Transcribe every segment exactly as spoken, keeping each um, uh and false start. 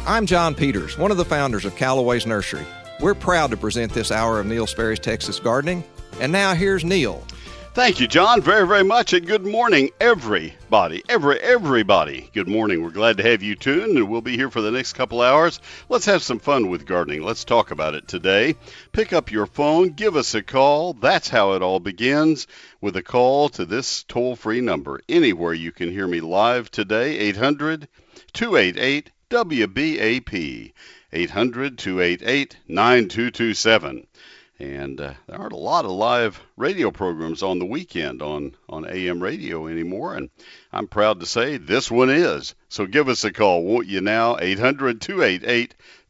I'm John Peters, one of the founders of Callaway's Nursery. We're proud to present this hour of Neil Sperry's Texas Gardening. And now here's Neil. Thank you, John, very, very much, and good morning, everybody, every, everybody. Good morning. We're glad to have you tuned, and we'll be here for the next couple hours. Let's have some fun with gardening. Let's talk about it today. Pick up your phone, give us a call. That's how it all begins, with a call to this toll-free number. Anywhere you can hear me live today, eight hundred, two eight eight, W B A P, eight hundred, two eight eight, nine two two seven. And uh, there aren't a lot of live radio programs on the weekend on, on A M radio anymore, and I'm proud to say this one is. So give us a call, won't you now? eight hundred, two eight eight,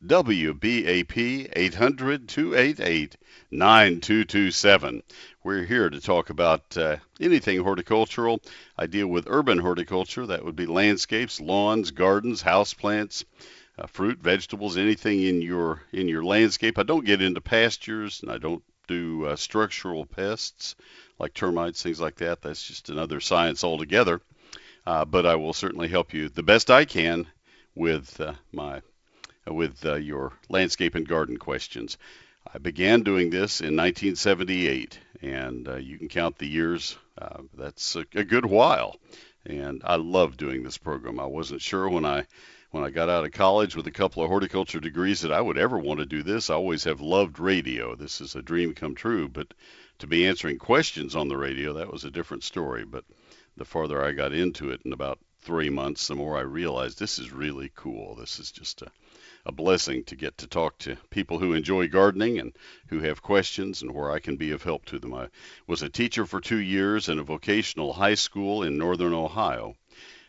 W B A P, eight hundred, two eight eight, nine two two seven. We're here to talk about uh, anything horticultural. I deal with urban horticulture. That would be landscapes, lawns, gardens, houseplants, Uh, fruit, vegetables, anything in your in your landscape. I don't get into pastures, and I don't do uh, structural pests like termites, things like that. That's just another science altogether. Uh, but I will certainly help you the best I can with uh, my uh, with uh, your landscape and garden questions. I began doing this in nineteen seventy-eight, and uh, you can count the years. Uh, that's a, a good while, and I love doing this program. I wasn't sure when I When I got out of college with a couple of horticulture degrees that I would ever want to do this. I always have loved radio. This is a dream come true, but to be answering questions on the radio, that was a different story. But the farther I got into it, in about three months, the more I realized this is really cool. This is just a, a blessing to get to talk to people who enjoy gardening and who have questions, and where I can be of help to them. I was a teacher for two years in a vocational high school in northern Ohio.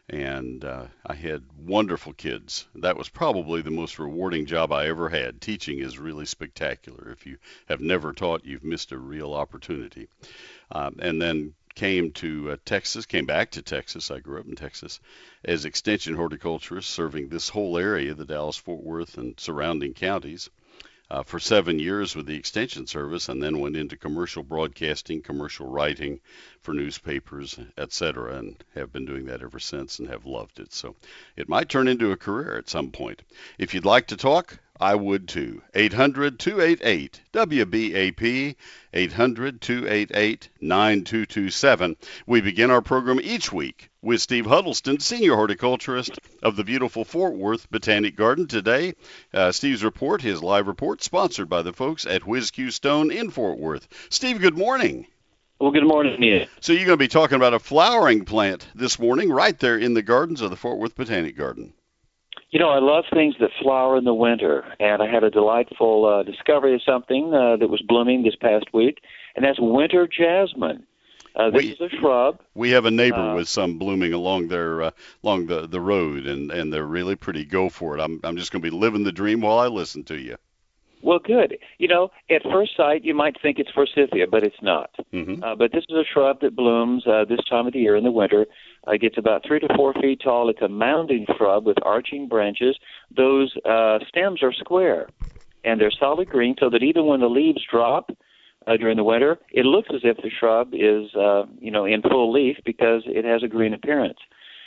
And uh, I had wonderful kids. That was probably the most rewarding job I ever had. Teaching is really spectacular. If you have never taught, you've missed a real opportunity. Um, and then came to uh, Texas, came back to Texas. I grew up in Texas as extension horticulturist, serving this whole area, the Dallas-Fort Worth and surrounding counties, Uh, for seven years with the Extension Service, and then went into commercial broadcasting, commercial writing for newspapers, et cetera, and have been doing that ever since and have loved it. So it might turn into a career at some point. If you'd like to talk, I would too. eight hundred, two eight eight, W B A P, eight hundred, two eight eight, nine two two seven. We begin our program each week with Steve Huddleston, senior horticulturist of the beautiful Fort Worth Botanic Garden. Today, uh, Steve's report, his live report, sponsored by the folks at Whiz Q Stone in Fort Worth. Steve, good morning. Well, good morning, Neil. So you're going to be talking about a flowering plant this morning right there in the gardens of the Fort Worth Botanic Garden. You know, I love things that flower in the winter, and I had a delightful uh, discovery of something uh, that was blooming this past week, and that's winter jasmine. Uh, this we, is a shrub. We have a neighbor uh, with some blooming along their uh, along the, the road, and, and they're really pretty. Go for it. I'm I'm just going to be living the dream while I listen to you. Well, good. You know, at first sight, you might think it's forsythia, but it's not. Mm-hmm. Uh, but this is a shrub that blooms uh, this time of the year in the winter. Uh, it gets about three to four feet tall. It's a mounding shrub with arching branches. Those uh, stems are square, and they're solid green, so that even when the leaves drop uh, during the winter, it looks as if the shrub is, uh, you know, in full leaf because it has a green appearance.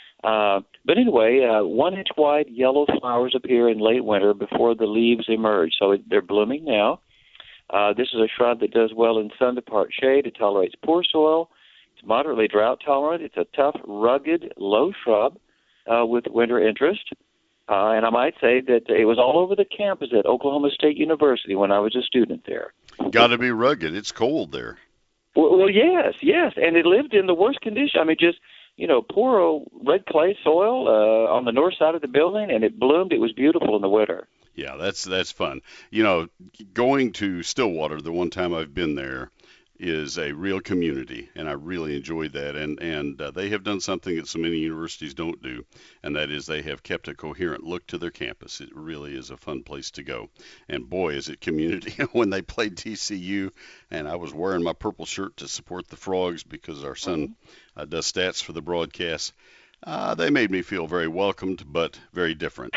Uh, but anyway, uh, one-inch wide yellow flowers appear in late winter before the leaves emerge. So it, they're blooming now. Uh, this is a shrub that does well in sun-to-part shade. It tolerates poor soil. It's moderately drought-tolerant. It's a tough, rugged, low shrub uh, with winter interest. Uh, and I might say that it was all over the campus at Oklahoma State University when I was a student there. Got to be rugged. It's cold there. Well, well, yes, yes. And it lived in the worst condition. I mean, just... you know, poor old red clay soil uh, on the north side of the building, and it bloomed. It was beautiful in the winter. Yeah, that's that's fun. You know, going to Stillwater, the one time I've been there, is a real community, and I really enjoyed that. And and uh, they have done something that so many universities don't do, and that is they have kept a coherent look to their campus. It really is a fun place to go. And boy, is it community. When they played T C U, and I was wearing my purple shirt to support the Frogs because our son uh, does stats for the broadcast, Uh, they made me feel very welcomed, but very different.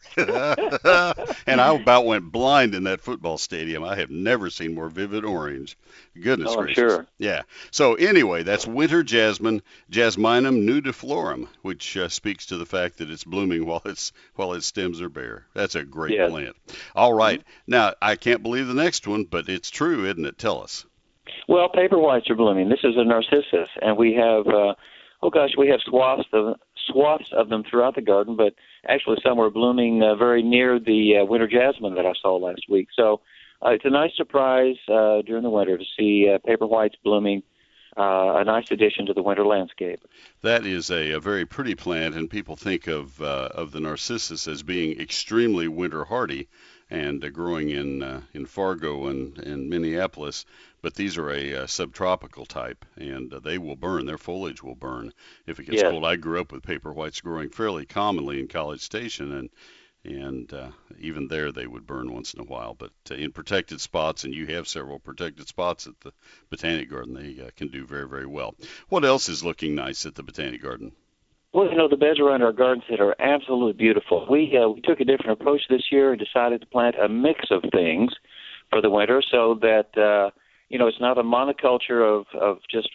And I about went blind in that football stadium. I have never seen more vivid orange. Goodness Oh, I'm gracious. sure. Yeah. So anyway, that's winter jasmine, Jasminum nudiflorum, which uh, speaks to the fact that it's blooming while its while its stems are bare. That's a great Yes. plant. All right. Now, I can't believe the next one, but it's true, isn't it? Tell us. Well, paper whites are blooming. This is a narcissus, and we have, uh, oh gosh, we have swaths of swaths of them throughout the garden. But actually, some are blooming uh, very near the uh, winter jasmine that I saw last week. So uh, it's a nice surprise uh, during the winter to see uh, paper whites blooming. Uh, a nice addition to the winter landscape. That is a, a very pretty plant, and people think of uh, of the narcissus as being extremely winter hardy and uh, growing in uh, in Fargo and, and Minneapolis. But these are a, uh subtropical type, and uh, they will burn. Their foliage will burn if it gets Yes. cold. I grew up with paper whites growing fairly commonly in College Station, and and uh, even there they would burn once in a while. But uh, in protected spots, and you have several protected spots at the Botanic Garden, they uh, can do very, very well. What else is looking nice at the Botanic Garden? Well, you know, the beds around our garden set are absolutely beautiful. We uh, we took a different approach this year and decided to plant a mix of things for the winter, so that uh, you know it's not a monoculture of of just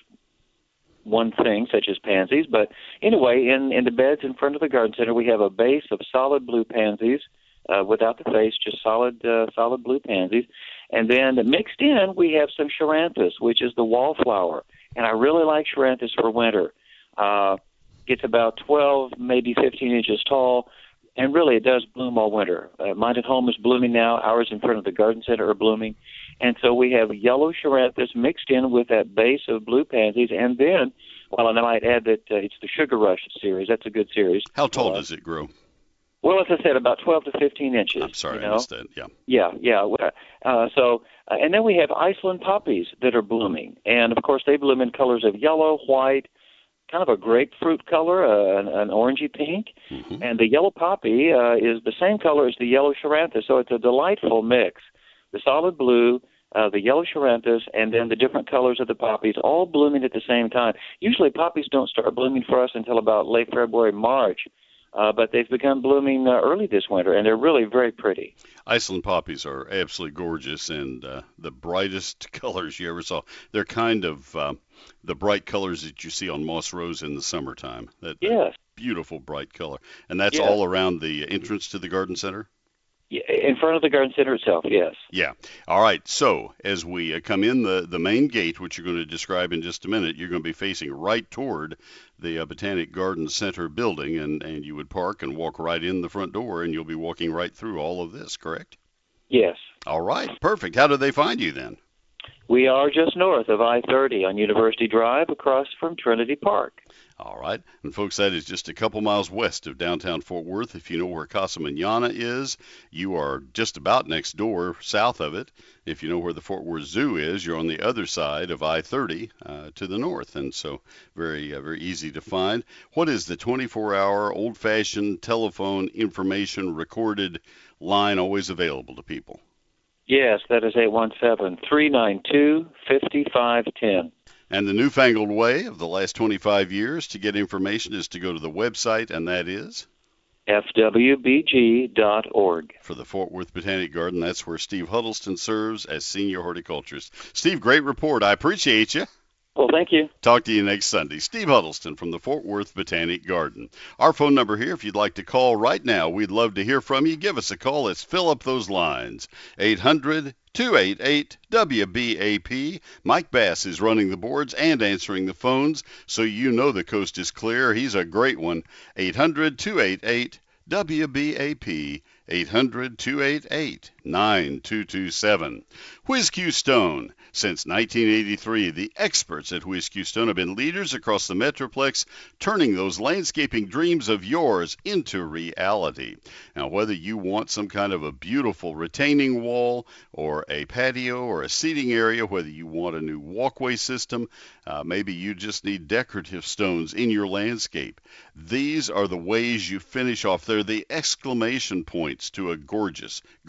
one thing, such as pansies. But anyway, in in the beds in front of the garden center, we have a base of solid blue pansies, uh, without the face, just solid uh, solid blue pansies, and then mixed in we have some Charanthus, which is the wallflower, and I really like Charanthus for winter. Uh, It's about twelve, maybe fifteen inches tall, and really it does bloom all winter. Uh, mine at home is blooming now. Ours in front of the garden center are blooming. And so we have yellow Charanthus mixed in with that base of blue pansies. And then, well, and I might add that uh, it's the Sugar Rush series. That's a good series. How tall Uh, does it grow? Well, as I said, about twelve to fifteen inches. I'm sorry, you I know? missed that. Yeah. Yeah, yeah. Uh, so, uh, and then we have Iceland poppies that are blooming. And, of course, they bloom in colors of yellow, white, kind of a grapefruit color, uh, an, an orangey pink. Mm-hmm. And the yellow poppy uh, is the same color as the yellow Charanthus, so it's a delightful mix. The solid blue, uh, the yellow Charanthus, and then the different colors of the poppies, all blooming at the same time. Usually poppies don't start blooming for us until about late February, March, uh, but they've begun blooming uh, early this winter, and they're really very pretty. Iceland poppies are absolutely gorgeous, and uh, the brightest colors you ever saw. They're kind of uh, the bright colors that you see on moss rose in the summertime. That, that Yes. beautiful bright color. And that's Yes. all around the entrance to the garden center? Yeah, in front of the garden center itself, yes. Yeah. All right. So as we uh, come in the, the main gate, which you're going to describe in just a minute, you're going to be facing right toward the uh, Botanic Garden Center building, and, and you would park and walk right in the front door, and you'll be walking right through all of this, correct? Yes. All right. Perfect. How do they find you then? We are just north of I thirty on University Drive across from Trinity Park. All right. And folks, that is just a couple miles west of downtown Fort Worth. If you know where Casa Manana is, you are just about next door south of it. If you know where the Fort Worth Zoo is, you're on the other side of I thirty uh, to the north. And so very, uh, very easy to find. What is the twenty-four hour old-fashioned telephone information recorded line always available to people? Yes, that is eight one seven, three nine two, five five one zero. And the newfangled way of the last twenty-five years to get information is to go to the website, and that is? F W B G dot org. For the Fort Worth Botanic Garden, that's where Steve Huddleston serves as senior horticulturist. Steve, great report. I appreciate you. Well, thank you. Talk to you next Sunday. Steve Huddleston from the Fort Worth Botanic Garden. Our phone number here, if you'd like to call right now, we'd love to hear from you. Give us a call. Let's fill up those lines. eight hundred, two eight eight, W B A P. Mike Bass is running the boards and answering the phones, so you know the coast is clear. He's a great one. eight hundred, two eight eight, W B A P. eight hundred, two eight eight, nine two two seven. Whiz-Q Stone. Since nineteen eighty-three, the experts at Whiz-Q Stone have been leaders across the Metroplex, turning those landscaping dreams of yours into reality. Now, whether you want some kind of a beautiful retaining wall or a patio or a seating area, whether you want a new walkway system, uh, maybe you just need decorative stones in your landscape, these are the ways you finish off. They're the exclamation points to a gorgeous garden design.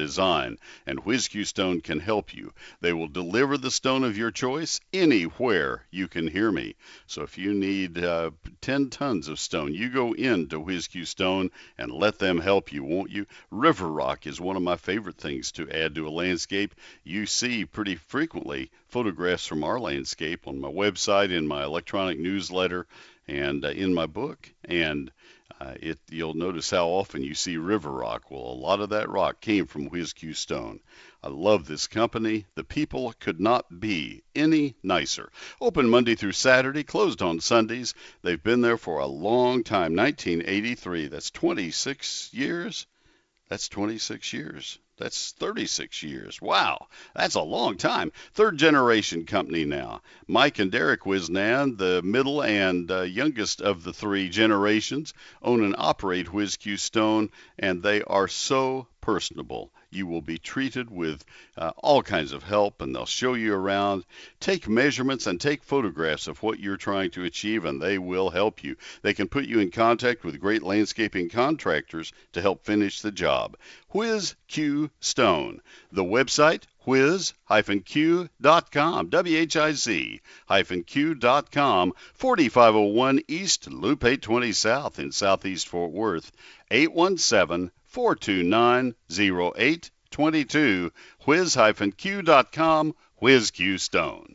design, and Whiz-Q Stone can help you. They will deliver the stone of your choice anywhere you can hear me. So if you need uh, ten tons of stone, you go into Whiz-Q Stone and let them help you, won't you? River rock is one of my favorite things to add to a landscape. You see pretty frequently photographs from our landscape on my website, in my electronic newsletter, and uh, in my book. And uh, it, you'll notice how often you see river rock. Well, a lot of that rock came from Whiz-Q Stone. I love this company. The people could not be any nicer. Open Monday through Saturday, closed on Sundays. They've been there for a long time, nineteen eighty-three. That's twenty-six years. That's twenty-six years. That's thirty-six years. Wow, that's a long time. Third generation company now. Mike and Derek Wisnan, the middle and uh, youngest of the three generations, own and operate Whiz-Q Stone, and they are so personable. You will be treated with uh, all kinds of help, and they'll show you around, take measurements, and take photographs of what you're trying to achieve, and they will help you. They can put you in contact with great landscaping contractors to help finish the job. Whiz-Q Stone. The website, whiz dash q dot com, W H I Z hyphen Q dot com, forty-five oh one East, Loop eight twenty South in Southeast Fort Worth, eight one seven, four two nine, oh eight two two, whiz dash q dot com, Whiz-Q Stone.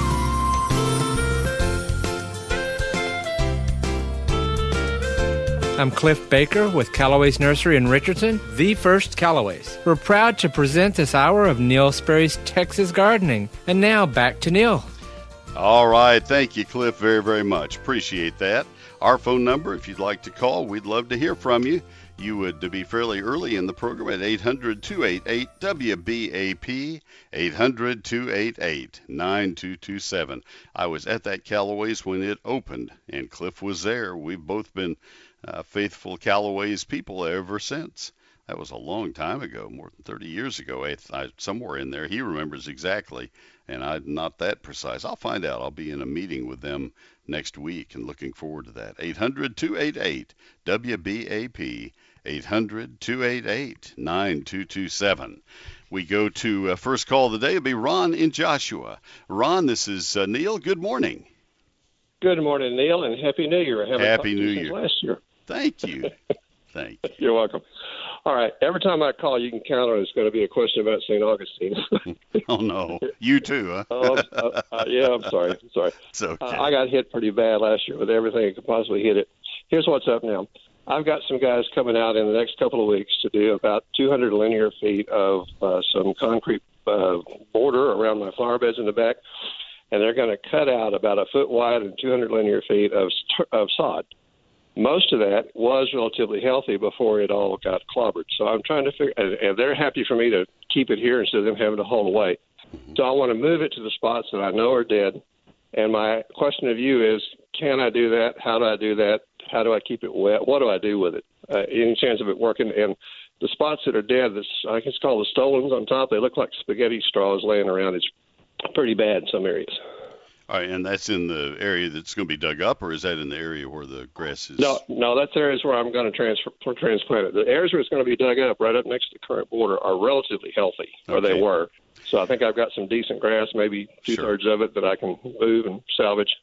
I'm Cliff Baker with Callaway's Nursery in Richardson, the first Callaway's. We're proud to present this hour of Neil Sperry's Texas Gardening. And now back to Neil. All right. Thank you, Cliff, very, very much. Appreciate that. Our phone number, if you'd like to call, we'd love to hear from you. You would be fairly early in the program at eight hundred, two eight eight, W B A P, eight hundred, two eight eight, nine two two seven. I was at that Callaway's when it opened, and Cliff was there. We've both been uh, faithful Callaway's people ever since. That was a long time ago, more than thirty years ago. I, I, somewhere in there, he remembers exactly, and I'm not that precise. I'll find out. I'll be in a meeting with them next week and looking forward to that. eight hundred, two eight eight, W B A P, eight hundred, two eight eight, nine two two seven. We go to uh, first call of the day. It'll be Ron in Joshua. Ron, this is uh, Neil. Good morning. Good morning, Neil, and Happy New Year. I haven't Happy talked to New you since Year. Last year. Thank you. Thank you. You're welcome. All right. Every time I call, you can count on it's going to be a question about Saint Augustine. Oh, no. You too, huh? oh, uh, uh, yeah, I'm sorry. I'm sorry. It's okay. Uh, I got hit pretty bad last year with everything that could possibly hit it. Here's what's up now. I've got some guys coming out in the next couple of weeks to do about two hundred linear feet of uh, some concrete uh, border around my flower beds in the back, and they're going to cut out about a foot wide and two hundred linear feet of, of sod. Most of that was relatively healthy before it all got clobbered. So I'm trying to figure, and, and they're happy for me to keep it here instead of them having to haul away. So I want to move it to the spots that I know are dead. And my question of you is, can I do that? How do I do that? How do I keep it wet? What do I do with it? Uh, any chance of it working? And the spots that are dead, this, I guess it's called the stolons on top, they look like spaghetti straws laying around. It's pretty bad in some areas. All right, and that's in the area that's going to be dug up, or is that in the area where the grass is? No, no, that's areas where I'm going to transfer, transplant it. The areas where it's going to be dug up, right up next to the current border, are relatively healthy, or Okay. they were. So I think I've got some decent grass, maybe two-thirds Sure. of it that I can move and salvage.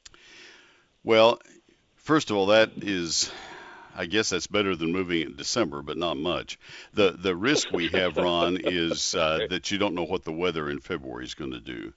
Well, first of all, that is, I guess that's better than moving it in December, but not much. The the risk we have, Ron, is uh, that you don't know what the weather in February is going to do.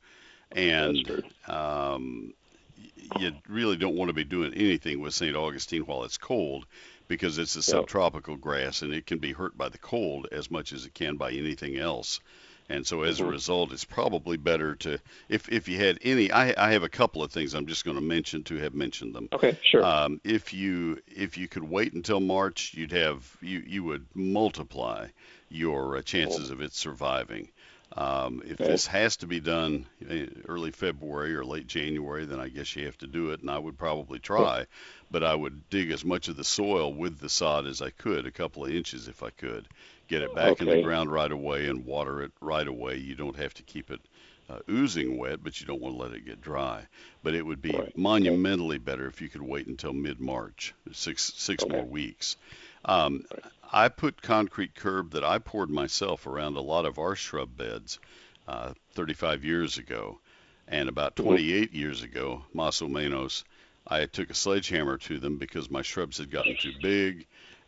And um, you really don't want to be doing anything with Saint Augustine while it's cold, because it's a subtropical grass and it can be hurt by the cold as much as it can by anything else. And so as a result, it's probably better to, if, if you had any, I, I have a couple of things I'm just going to mention to have mentioned them. Okay, sure. Um, if you if you could wait until March, you'd have you, you would multiply your uh, chances of it surviving. Um, if Okay. this has to be done early February or late January, then I guess you have to do it, and I would probably try. But I would dig as much of the soil with the sod as I could, a couple of inches if I could. Get it back in the Okay. ground right away and water it right away. You don't have to keep it uh, oozing wet, but you don't want to let it get dry. But it would be Right. monumentally better if you could wait until mid-March, six six Okay. more weeks. Um, I put concrete curb that I poured myself around a lot of our shrub beds uh, thirty-five years ago. And about twenty-eight mm-hmm. years ago, Mas o Menos, I took a sledgehammer to them because my shrubs had gotten too big,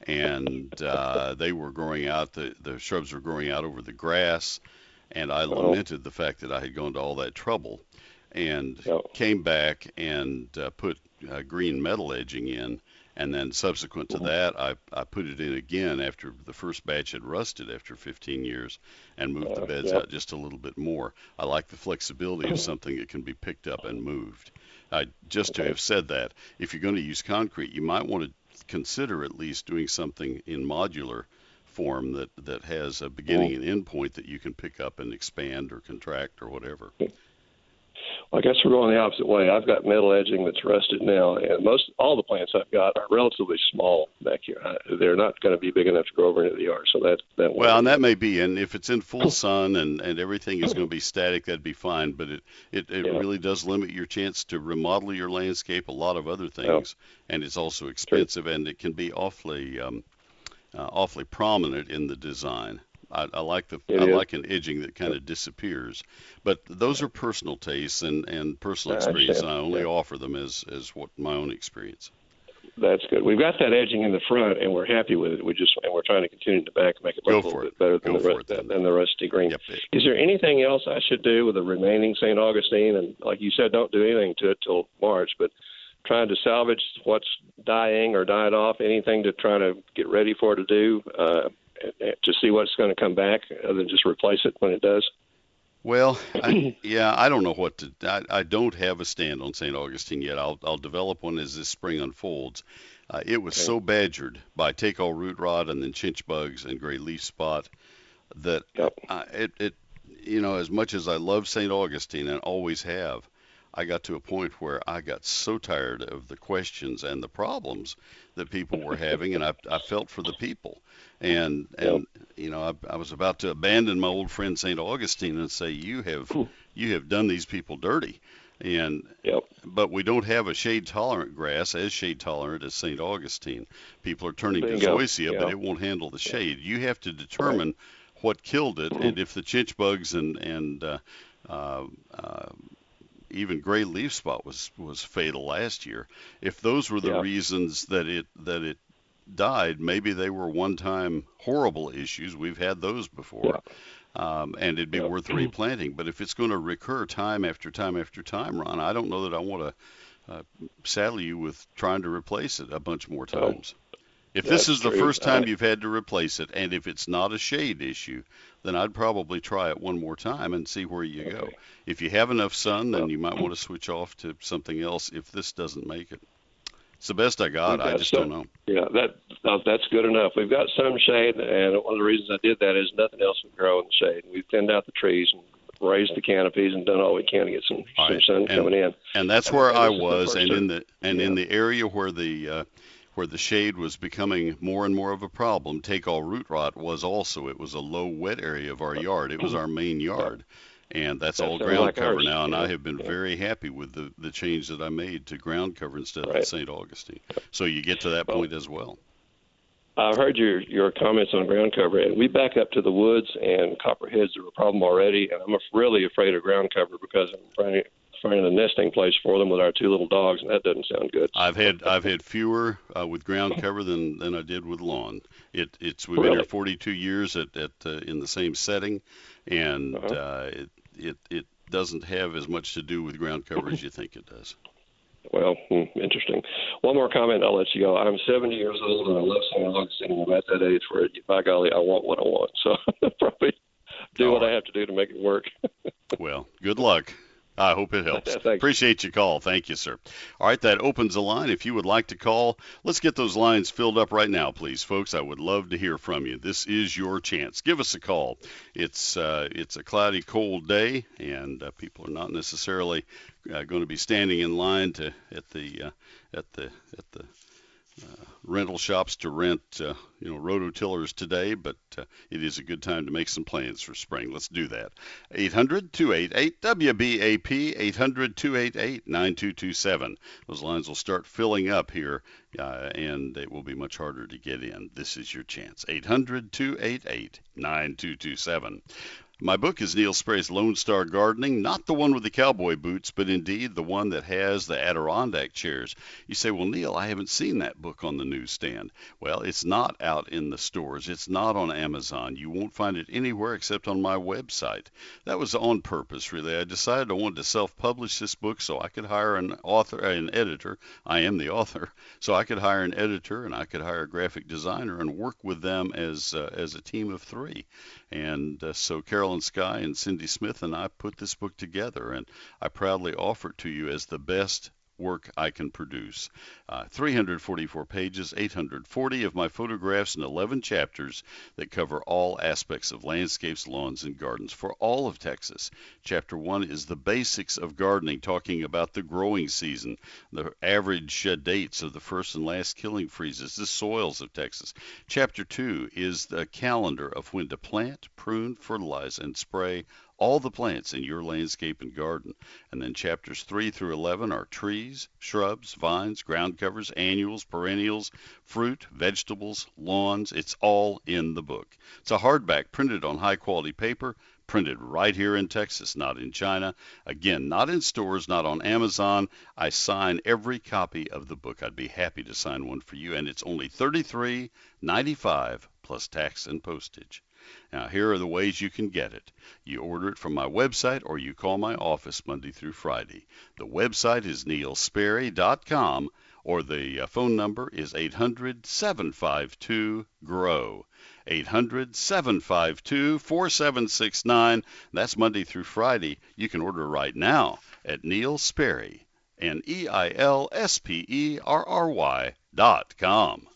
and uh, they were growing out, the, the shrubs were growing out over the grass, and I oh. lamented the fact that I had gone to all that trouble, and oh. came back and uh, put uh, green metal edging in, and then subsequent to mm-hmm. that, I, I put it in again after the first batch had rusted after fifteen years, and moved uh, the beds yeah. out just a little bit more. I like the flexibility of something that can be picked up and moved. Uh, just to have said that, if you're going to use concrete, you might want to consider at least doing something in modular form that, that has a beginning and end point that you can pick up and expand or contract or whatever. Well, I guess we're going the opposite way. I've got metal edging that's rusted now, and most all the plants I've got are relatively small back here. I, they're not going to be big enough to grow over into the yard, so that that. Well, and that may be, and if it's in full sun and, and everything is going to be static, that'd be fine. But it it, it yeah. really does limit your chance to remodel your landscape, a lot of other things, yeah. and it's also expensive, True. and it can be awfully um, uh, awfully prominent in the design. I, I like the it I is. like an edging that kind of disappears, but those are personal tastes and, and personal experience, and I only yeah. offer them as, as what my own experience. That's good. We've got that edging in the front, and we're happy with it. We just and we're trying to continue to back make it look Go a little it. bit better than Go the, rest, it, than the rusty green. Yep. Is there anything else I should do with the remaining Saint Augustine? And like you said, don't do anything to it till March, but trying to salvage what's dying or died off, anything to try to get ready for it to do. Uh, to see what's going to come back other than just replace it when it does? Well, I, yeah, I don't know what to I, I don't have a stand on Saint Augustine yet. I'll, I'll develop one as this spring unfolds. Uh, it was okay. so badgered by take-all root rot and then chinch bugs and gray leaf spot that yep. I, it, it, you know, as much as I love Saint Augustine and always have, I got to a point where I got so tired of the questions and the problems that people were having, and I, I felt for the people. And, and yep. you know, I, I was about to abandon my old friend Saint Augustine and say, you have Ooh. you have done these people dirty. And yep. But we don't have a shade-tolerant grass as shade-tolerant as Saint Augustine. People are turning to zoysia, yep. but it won't handle the shade. You have to determine right. what killed it, and if the chinch bugs and, and uh, uh, uh, even gray leaf spot was, was fatal last year. If those were the yeah. reasons that it that it died, maybe they were one-time horrible issues. We've had those before, yeah. um, and it'd be yeah. worth replanting. But if it's going to recur time after time after time, Ron, I don't know that I want to uh, saddle you with trying to replace it a bunch more times. Oh. If That's this is the true. first time uh, you've had to replace it, and if it's not a shade issue, then I'd probably try it one more time and see where you okay. go. If you have enough sun, then you might want to switch off to something else if this doesn't make it. It's the best I got. I just some, don't know. Yeah, that uh, that's good enough. We've got some shade, and one of the reasons I did that is nothing else would grow in the shade. We've thinned out the trees and raised the canopies and done all we can to get some, some right. sun and, coming in. And that's where and I was, and in the and yeah. in the area where the uh, where the shade was becoming more and more of a problem, take-all root rot was also. It was a low wet area of our yard. It was our main yard. And that's, that's all ground like cover ours. now, and yeah. I have been yeah. very happy with the, the change that I made to ground cover instead right. of Saint Augustine. So you get to that well, point as well. I've heard your, your comments on ground cover, and we back up to the woods, and copperheads are a problem already, and I'm really afraid of ground cover because I'm finding, finding a nesting place for them with our two little dogs, and that doesn't sound good. I've had I've had fewer uh, with ground cover than, than I did with lawn. It it's we've really? been here forty-two years at, at uh, in the same setting, and uh-huh. uh, it It it doesn't have as much to do with ground cover as you think it does. Well, hmm, interesting. One more comment, I'll let you go. I'm seventy years old, and I love Saint Augustine. I'm at that age where, by golly, I want what I want. So probably do All what right. I have to do to make it work. Well, good luck. I hope it helps. Appreciate your call. Thank you, sir. All right, that opens the line. If you would like to call, let's get those lines filled up right now, please, folks. I would love to hear from you. This is your chance. Give us a call. It's uh, it's a cloudy, cold day, and uh, people are not necessarily uh, going to be standing in line to at the uh, at the at the rental shops to rent, uh, you know, rototillers today, but uh, it is a good time to make some plans for spring. Let's do that. eight hundred, two eight eight, W B A P, eight hundred, two eight eight, nine two two seven. Those lines will start filling up here, uh, and it will be much harder to get in. This is your chance. eight hundred, two eight eight, nine two two seven. My book is Neil Sperry's Lone Star Gardening, not the one with the cowboy boots, but indeed the one that has the Adirondack chairs. You say, well, Neil, I haven't seen that book on the newsstand. Well, it's not out in the stores. It's not on Amazon. You won't find it anywhere except on my website. That was on purpose, really. I decided I wanted to self-publish this book so I could hire an author, an editor. I am the author. So I could hire an editor and I could hire a graphic designer and work with them as, uh, as a team of three. And uh, so Carolyn Sky and Cindy Smith and I put this book together, and I proudly offer it to you as the best work I can produce. Uh, three hundred forty-four pages, eight hundred forty of my photographs, and eleven chapters that cover all aspects of landscapes, lawns, and gardens for all of Texas. Chapter one is the basics of gardening, talking about the growing season, the average uh, dates of the first and last killing freezes, the soils of Texas. Chapter two is the calendar of when to plant, prune, fertilize, and spray all the plants in your landscape and garden. And then chapters three through eleven are trees, shrubs, vines, ground covers, annuals, perennials, fruit, vegetables, lawns. It's all in the book. It's a hardback printed on high quality paper, printed right here in Texas, not in China. Again, not in stores, not on Amazon. I sign every copy of the book. I'd be happy to sign one for you, and it's only thirty-three ninety-five plus tax and postage. Now, here are the ways you can get it. You order it from my website or you call my office Monday through Friday. The website is neil sperry dot com, or the uh, phone number is eight hundred, seven five two, G R O W. eight hundred, seven five two, four seven six nine. That's Monday through Friday. You can order right now at Neil Sperry, N E I L S P E R R Y dot com.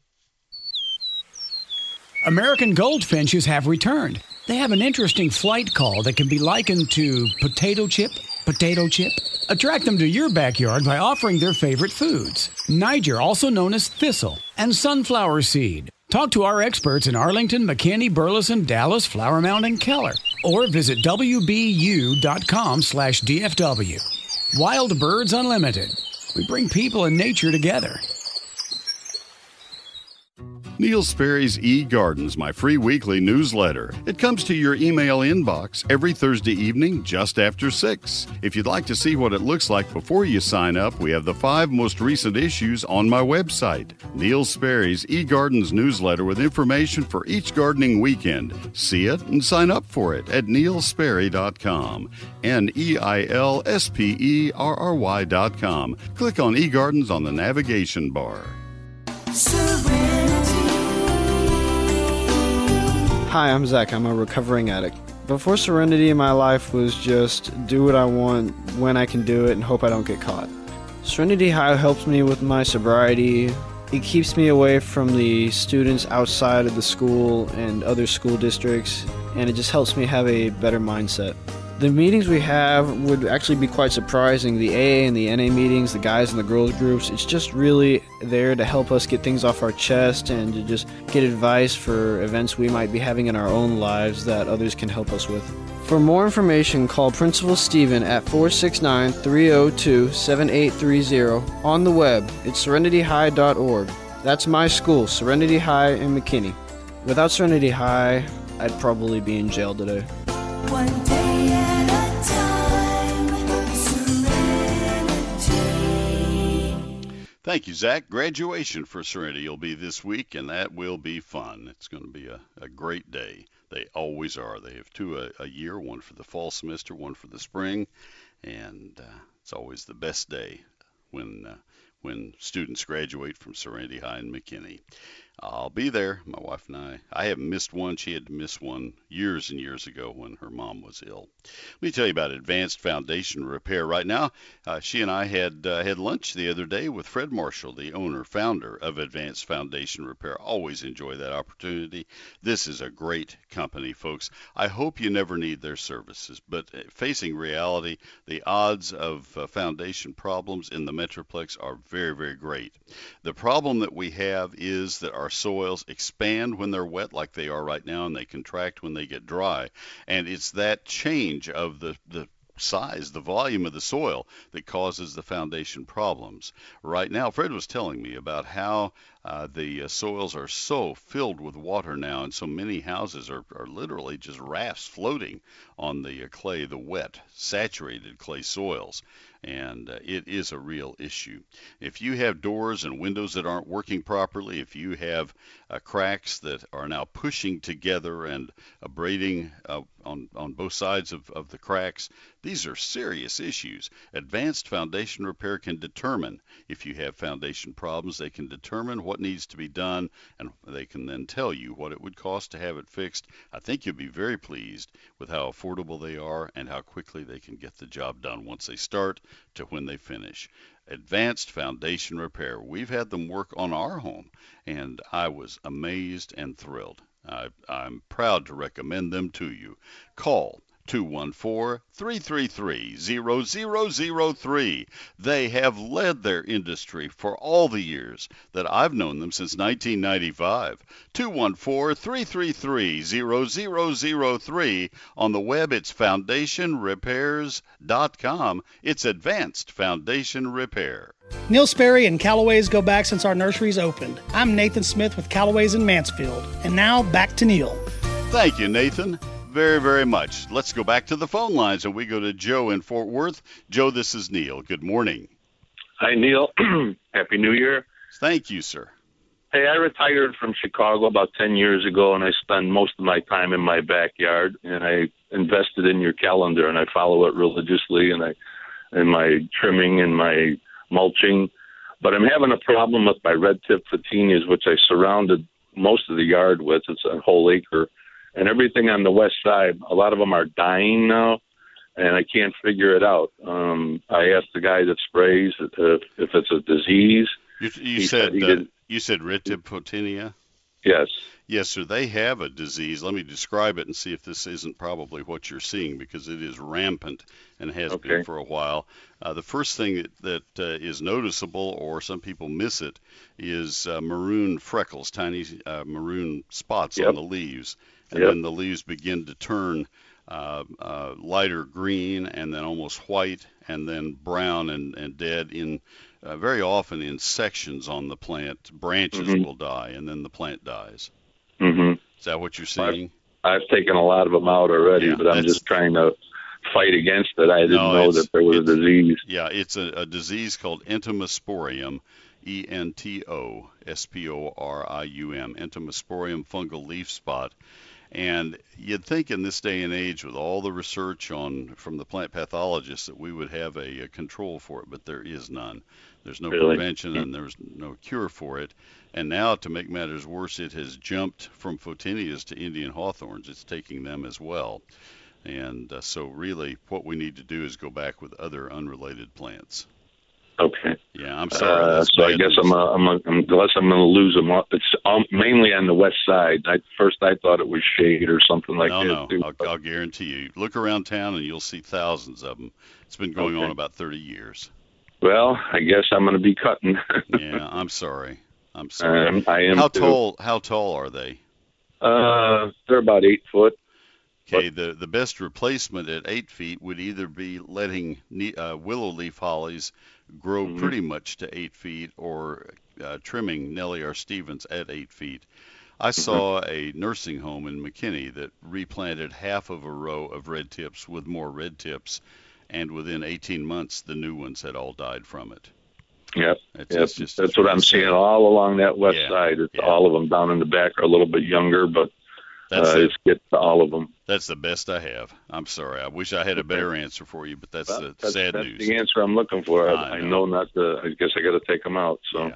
American goldfinches have returned. They have an interesting flight call that can be likened to potato chip, potato chip. Attract them to your backyard by offering their favorite foods. Niger, also known as thistle, and sunflower seed. Talk to our experts in Arlington, McKinney, Burleson, Dallas, Flower Mound, and Keller. Or visit W B U dot com slash D F W. Wild Birds Unlimited. We bring people and nature together. Neil Sperry's eGardens, my free weekly newsletter. It comes to your email inbox every Thursday evening just after six. If you'd like to see what it looks like before you sign up, we have the five most recent issues on my website. Neil Sperry's eGardens newsletter with information for each gardening weekend. See it and sign up for it at neil sperry dot com. N E I L S P E R R Y dot com. Click on eGardens on the navigation bar. Hi, I'm Zach. I'm a recovering addict. Before Serenity, my life was just do what I want, when I can do it, and hope I don't get caught. Serenity High helps me with my sobriety. It keeps me away from the students outside of the school and other school districts, and it just helps me have a better mindset. The meetings we have would actually be quite surprising. The A A and the N A meetings, the guys and the girls groups, it's just really there to help us get things off our chest and to just get advice for events we might be having in our own lives that others can help us with. For more information, call Principal Stephen at four six nine, three zero two, seven eight three zero. On the web, it's serenity high dot org. That's my school, Serenity High in McKinney. Without Serenity High, I'd probably be in jail today. One day at a time, Serenity. Thank you, Zach. Graduation for Serenity will be this week, and that will be fun. It's going to be a, a great day. They always are. They have two a, a year, one for the fall semester, one for the spring, and uh, it's always the best day when uh, when students graduate from Serenity High in McKinney. I'll be there. My wife and I. I haven't missed one. She had to miss one years and years ago when her mom was ill. Let me tell you about Advanced Foundation Repair right now. Uh, she and I had uh, had lunch the other day with Fred Marshall, the owner, founder of Advanced Foundation Repair. Always enjoy that opportunity. This is a great company, folks. I hope you never need their services, but facing reality, the odds of uh, foundation problems in the Metroplex are very, very great. The problem that we have is that our soils expand when they're wet like they are right now, and they contract when they get dry. And it's that change of the, the size, the volume of the soil that causes the foundation problems. Right now, Fred was telling me about how uh, the uh, soils are so filled with water now, and so many houses are, are literally just rafts floating on the uh, clay, the wet, saturated clay soils. And uh, it is a real issue. If you have doors and windows that aren't working properly, if you have uh, cracks that are now pushing together and abrading uh, on, on both sides of, of the cracks, these are serious issues. Advanced Foundation Repair can determine if you have foundation problems. They can determine what needs to be done, and they can then tell you what it would cost to have it fixed. I think you'll be very pleased with how affordable they are and how quickly they can get the job done once they start to when they finish. Advanced Foundation Repair. We've had them work on our home, and I was amazed and thrilled. I, I'm proud to recommend them to you. Call two one four, three three three, zero zero zero three. They have led their industry for all the years that I've known them, since nineteen ninety-five. two one four, three three three, zero zero zero three. On the web, it's foundation repairs dot com. It's Advanced Foundation Repair. Neil Sperry and Callaway's go back since our nurseries opened. I'm Nathan Smith with Callaway's in Mansfield. And now, back to Neil. Thank you, Nathan. Very, very much. Let's go back to the phone lines, and we go to Joe in Fort Worth. Joe, this is Neil. Good morning. Hi, Neil. Happy New Year. Thank you, sir. Hey, I retired from Chicago about ten years ago, and I spend most of my time in my backyard, and I invested in your calendar, and I follow it religiously, and I, and my trimming and my mulching. But I'm having a problem with my red-tip photinias, which I surrounded most of the yard with. It's a whole acre. And everything on the west side, a lot of them are dying now, and I can't figure it out. Um, I asked the guy that sprays if, if it's a disease. You, you said, said uh, you said red-tip photinia? Yes. Yes, sir. They have a disease. Let me describe it and see if this isn't probably what you're seeing, because it is rampant and has okay. been for a while. Uh, the first thing that, that uh, is noticeable, or some people miss it, is uh, maroon freckles, tiny uh, maroon spots yep. on the leaves. And yep. then the leaves begin to turn uh, uh, lighter green, and then almost white, and then brown and, and dead in uh, very often in sections on the plant. Branches mm-hmm. will die, and then the plant dies. Mm-hmm. Is that what you're seeing? I've, I've taken a lot of them out already, yeah, but I'm just trying to fight against it. I didn't no, know that there was a disease. Yeah, it's a, a disease called entomosporium, E N T O S P O R I U M, entomosporium fungal leaf spot. And you'd think in this day and age, with all the research on from the plant pathologists, that we would have a, a control for it, but there is none. There's no really? prevention, and there's no cure for it. And now, to make matters worse, it has jumped from photinias to Indian hawthorns. It's taking them as well. And uh, so really what we need to do is go back with other unrelated plants. Okay. Yeah, I'm sorry. Uh, so I guess I'm, a, I'm, a, I'm unless I'm going to lose them. It's um, mainly on the west side. I, first, I thought it was shade or something like no, that. No, too, no. I'll, I'll guarantee you. Look around town and you'll see thousands of them. It's been going okay. on about thirty years. Well, I guess I'm going to be cutting. Yeah, I'm sorry. I'm sorry. Um, I am. How too. tall? How tall are they? Uh, they're about eight foot. Okay, the the best replacement at eight feet would either be letting uh, willow leaf hollies grow mm-hmm. pretty much to eight feet, or uh, trimming Nellie R. Stevens at eight feet. I mm-hmm. saw a nursing home in McKinney that replanted half of a row of red tips with more red tips, and within eighteen months, the new ones had all died from it. Yep, it's, yep. It's just, that's what I'm seeing all along that west yeah. side. It's yeah. all of them. Down in the back are a little bit younger, but that's uh, it's get to all of them. That's the best I have. I'm sorry. I wish I had a better answer for you, but that's well, the that's, sad that's news. the answer I'm looking for. I, I, I know. know not to. I guess I got to take them out. So, yeah.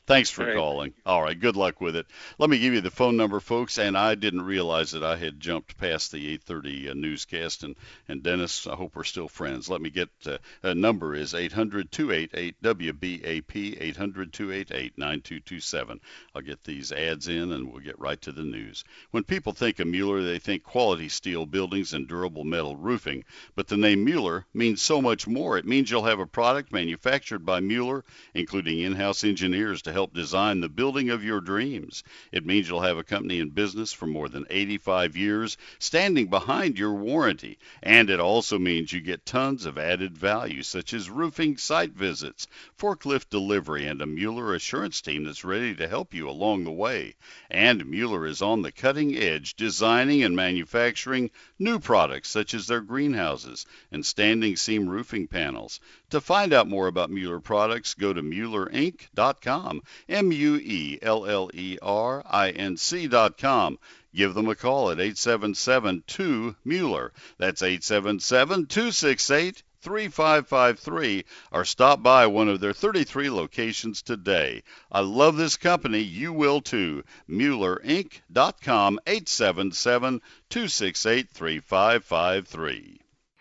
Thanks for All right. calling. All right, good luck with it. Let me give you the phone number, folks, and I didn't realize that I had jumped past the eight thirty uh, newscast. And, and Dennis, I hope we're still friends. Let me get, uh, a number is eight hundred, two eight eight, W B A P, eight hundred, two eight eight, nine two two seven. I'll get these ads in, and we'll get right to the news. When people think of Mueller, they think quality steel buildings and durable metal roofing. But the name Mueller means so much more. It means you'll have a product manufactured by Mueller, including in-house engineers to help design the building of your dreams. It means you'll have a company in business for more than eighty-five years, standing behind your warranty. And it also means you get tons of added value, such as roofing site visits, forklift delivery, and a Mueller assurance team that's ready to help you along the way. And Mueller is on the cutting edge, designing and manufacturing new products, such as their greenhouses and standing seam roofing panels. To find out more about Mueller products, go to Mueller Inc dot com, M U E L L E R I N C dot com. Give them a call at eight seven seven, two, Mueller. That's eight seven seven, two six eight, three five five three, or stop by one of their thirty-three locations today. I love this company. You will too. Mueller Inc dot com, eight seven seven, two six eight, three five five three.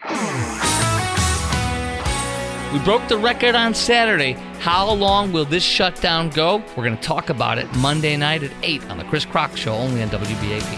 We broke the record on Saturday. How long will this shutdown go? We're going to talk about it Monday night at eight on the Chris Crock Show, only on W B A P.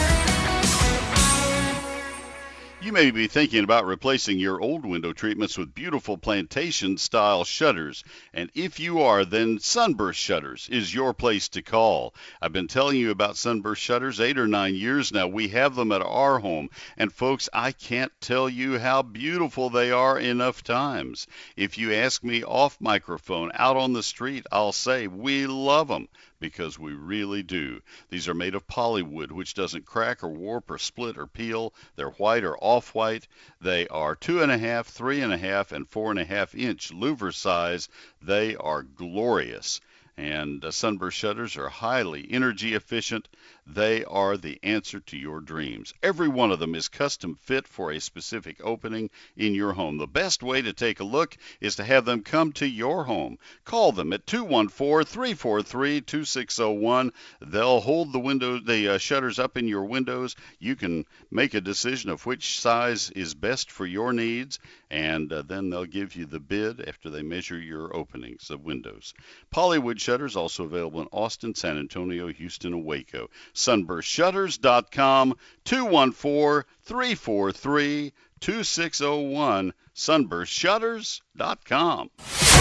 You may be thinking about replacing your old window treatments with beautiful plantation-style shutters. And if you are, then Sunburst Shutters is your place to call. I've been telling you about Sunburst Shutters eight or nine years now. We have them at our home. And folks, I can't tell you how beautiful they are enough times. If you ask me off microphone, out on the street, I'll say we love them. Because we really do. These are made of polywood, which doesn't crack or warp or split or peel. They're white or off-white. They are two and a half, three and a half, and four and a half inch louver size. They are glorious. And uh, Sunburst shutters are highly energy efficient. They are the answer to your dreams. Every one of them is custom fit for a specific opening in your home. The best way to take a look is to have them come to your home. Call them at two one four, three four three, two six zero one. They'll hold the window, the uh, shutters up in your windows. You can make a decision of which size is best for your needs, and uh, then they'll give you the bid after they measure your openings of windows. Polywood shutters also available in Austin, San Antonio, Houston, and Waco. sunburst shutters dot com, two one four, three four three, two six zero one, sunburst shutters dot com.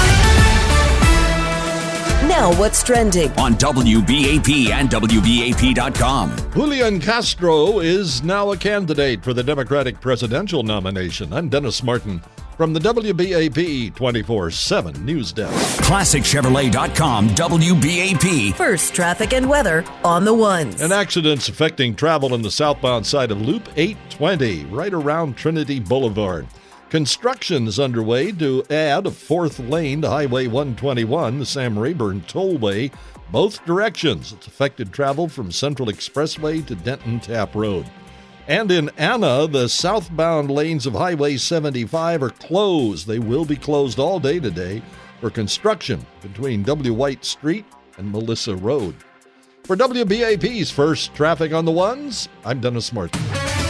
Now what's trending on W B A P and W B A P dot com. Julian Castro is now a candidate for the Democratic presidential nomination. I'm Dennis Martin from the W B A P twenty-four seven News Desk. Classic Chevrolet dot com, W B A P. First traffic and weather on the ones. An accident's affecting travel on the southbound side of Loop eight twenty, right around Trinity Boulevard. Construction is underway to add a fourth lane to Highway one twenty-one, the Sam Rayburn Tollway, both directions. It's affected travel from Central Expressway to Denton Tap Road. And in Anna, the southbound lanes of Highway seventy-five are closed. They will be closed all day today for construction between W. White Street and Melissa Road. For W B A P's First Traffic on the Ones, I'm Dennis Martin.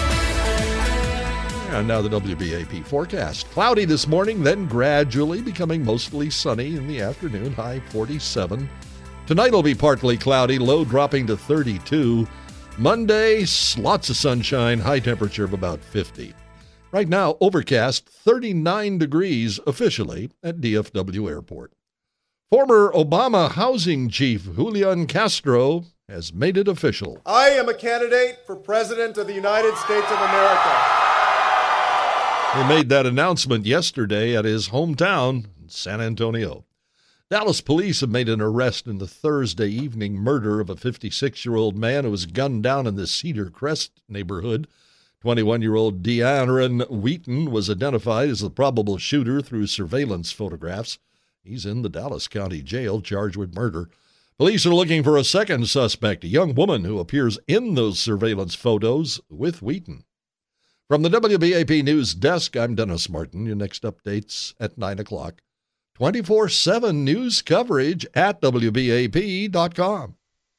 And now the W B A P forecast. Cloudy this morning, then gradually becoming mostly sunny in the afternoon, high forty-seven. Tonight will be partly cloudy, low dropping to thirty-two. Monday, lots of sunshine, high temperature of about fifty. Right now, overcast, thirty-nine degrees officially at D F W Airport. Former Obama housing chief Julian Castro has made it official. I am a candidate for President of the United States of America. He made that announcement yesterday at his hometown, San Antonio. Dallas police have made an arrest in the Thursday evening murder of a fifty-six-year-old man who was gunned down in the Cedar Crest neighborhood. twenty-one-year-old De'Aaron Wheaton was identified as the probable shooter through surveillance photographs. He's in the Dallas County Jail, charged with murder. Police are looking for a second suspect, a young woman who appears in those surveillance photos with Wheaton. From the W B A P News Desk, I'm Dennis Martin. Your next updates at nine o'clock. twenty-four seven news coverage at W B A P dot com.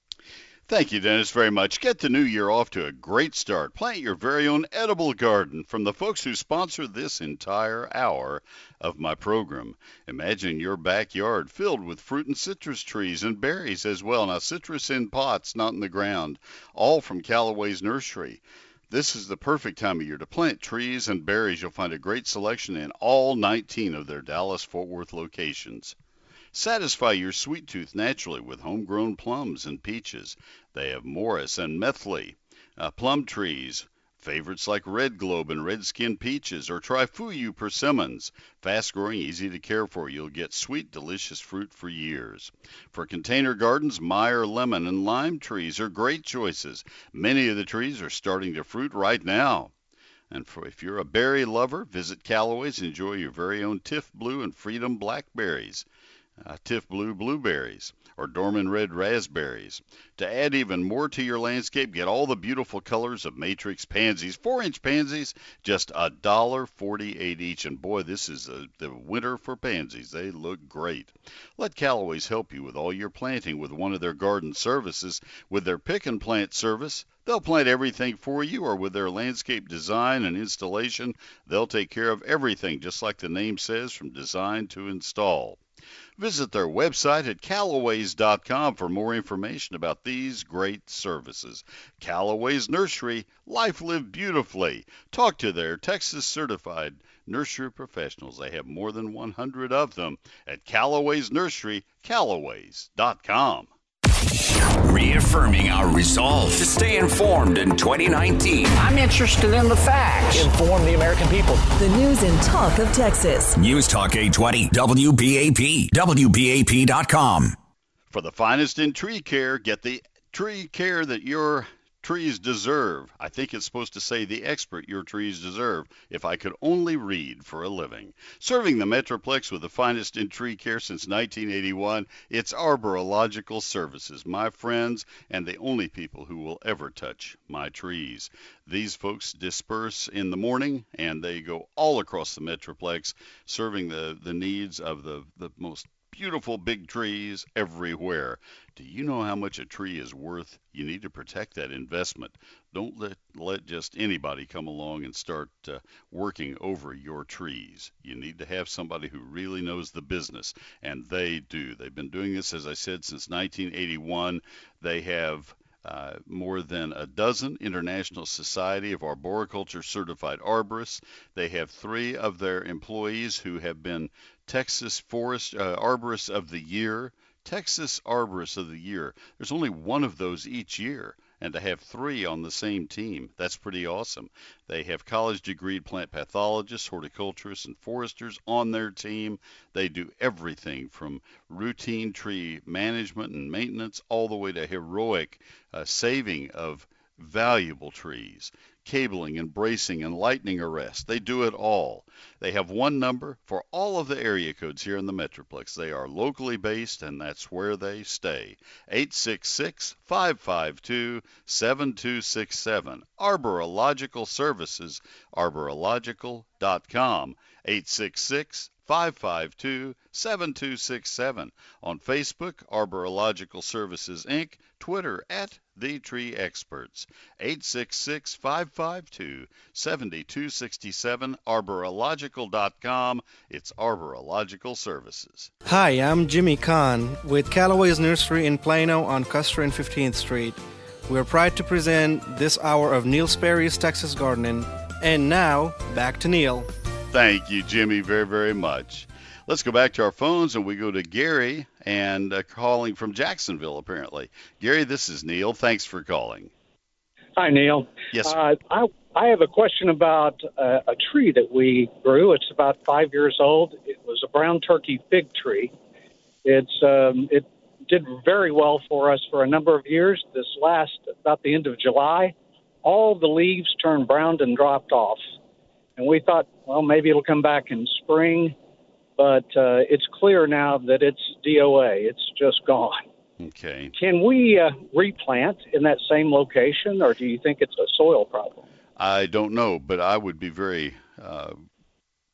Thank you, Dennis, very much. Get the new year off to a great start. Plant your very own edible garden from the folks who sponsor this entire hour of my program. Imagine your backyard filled with fruit and citrus trees and berries as well. Now, citrus in pots, not in the ground, all from Callaway's Nursery. This is the perfect time of year to plant trees and berries. You'll find a great selection in all nineteen of their Dallas-Fort Worth locations. Satisfy your sweet tooth naturally with homegrown plums and peaches. They have Morris and Methley uh, plum trees, favorites like Red Globe and Redskin peaches, or try Fuyu persimmons. Fast-growing, easy to care for. You'll get sweet, delicious fruit for years. For container gardens, Meyer lemon and lime trees are great choices. Many of the trees are starting to fruit right now. And for if you're a berry lover, visit Callaway's and enjoy your very own Tiff Blue and Freedom blackberries. Uh, Tiff Blue blueberries, or Dorman red raspberries. To add even more to your landscape, get all the beautiful colors of Matrix pansies. Four-inch pansies, just one dollar forty-eight each. And boy, this is a, the winter for pansies. They look great. Let Callaway's help you with all your planting with one of their garden services. With their pick and plant service, they'll plant everything for you, or with their landscape design and installation, they'll take care of everything, just like the name says, from design to install. Visit their website at Callaways dot com for more information about these great services. Callaway's Nursery, life lived beautifully. Talk to their Texas-certified nursery professionals. They have more than one hundred of them at Callaway's Nursery, Callaways dot com. Reaffirming our resolve to stay informed in twenty nineteen. I'm interested in the facts. Inform the American people. The news and talk of Texas. News Talk eight twenty, W B A P, W B A P dot com. For the finest in tree care, get the tree care that your trees deserve. I think it's supposed to say the expert your trees deserve, if I could only read for a living. Serving the Metroplex with the finest in tree care since nineteen eighty-one, it's Arborological Services, my friends, and the only people who will ever touch my trees. These folks disperse in the morning, and they go all across the Metroplex, serving the, the needs of the, the most beautiful big trees everywhere. Do you know how much a tree is worth? You need to protect that investment. Don't let, let just anybody come along and start uh, working over your trees. You need to have somebody who really knows the business, and they do. They've been doing this, as I said, since nineteen eighty-one. They have Uh, more than a dozen International Society of Arboriculture certified arborists. They have three of their employees who have been Texas Forest uh, Arborists of the Year. Texas Arborists of the Year. There's only one of those each year, and to have three on the same team, that's pretty awesome. They have college-degreed plant pathologists, horticulturists, and foresters on their team. They do everything from routine tree management and maintenance all the way to heroic uh, saving of valuable trees, cabling and bracing and lightning arrest. They do it all. They have one number for all of the area codes here in the Metroplex. They are locally based, and that's where they stay. eight six six, five five two, seven two six seven. Arborological Services, arborological dot com. eight six six, five five two, seven two six seven. On Facebook, Arborological Services, Incorporated. Twitter, at The Tree Experts. eight six six, five five two, seven two six seven. arborological dot com. It's Arborological Services. Hi, I'm Jimmy Kahn with Callaway's Nursery in Plano on Custer and fifteenth Street. We're proud to present this hour of Neil Sperry's Texas Gardening. And now, back to Neil. Thank you, Jimmy, very, very much. Let's go back to our phones, and we go to Gary, and uh, calling from Jacksonville, apparently. Gary, this is Neil. Thanks for calling. Hi, Neil. Yes, sir. Uh, I, I have a question about uh, a tree that we grew. It's about five years old. It was a brown turkey fig tree. It's um, it did very well for us for a number of years. This last, about the end of July, all the leaves turned brown and dropped off. And we thought, well, maybe it'll come back in spring. But uh, it's clear now that it's D O A. It's just gone. Okay. Can we uh, replant in that same location, or do you think it's a soil problem? I don't know, but I would be very uh,